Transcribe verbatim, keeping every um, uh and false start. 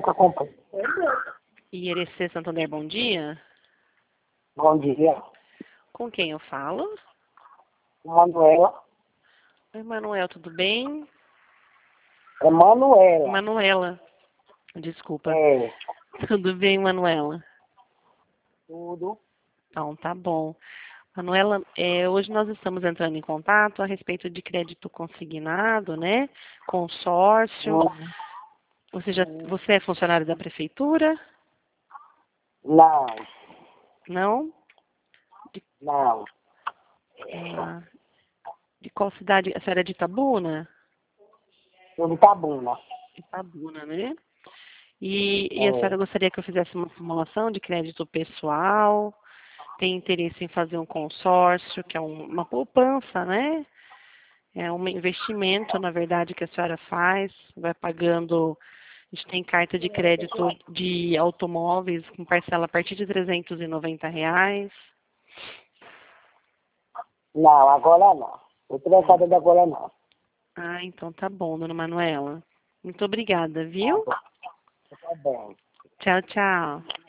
nunca comprei. I R C Santander, bom dia. Bom dia. Com quem eu falo? Manuela. Oi, Manuel, tudo bem? É Manuela. Manuela. Desculpa. É. Tudo bem, Manuela? Tudo. Então, tá bom. Manuela, é, hoje nós estamos entrando em contato a respeito de crédito consignado, né? Consórcio. Hum, Você, já, você é funcionário da prefeitura? Não. Não? Não. Ah, de qual cidade? A senhora é de Itabuna? Tudo tá bom, né? Itabuna, né? E, e a É. senhora gostaria que eu fizesse uma simulação de crédito pessoal? Tem interesse em fazer um consórcio, que é um- uma poupança, né? É um investimento, na verdade, que a senhora faz, vai pagando. A gente tem carta de crédito de automóveis com parcela a partir de trezentos e noventa reais. Não, agora não. Tô interessada de agora não. Ah, então tá bom, dona Manuela. Muito obrigada, Tá viu? bom. Tá bom. Tchau, tchau.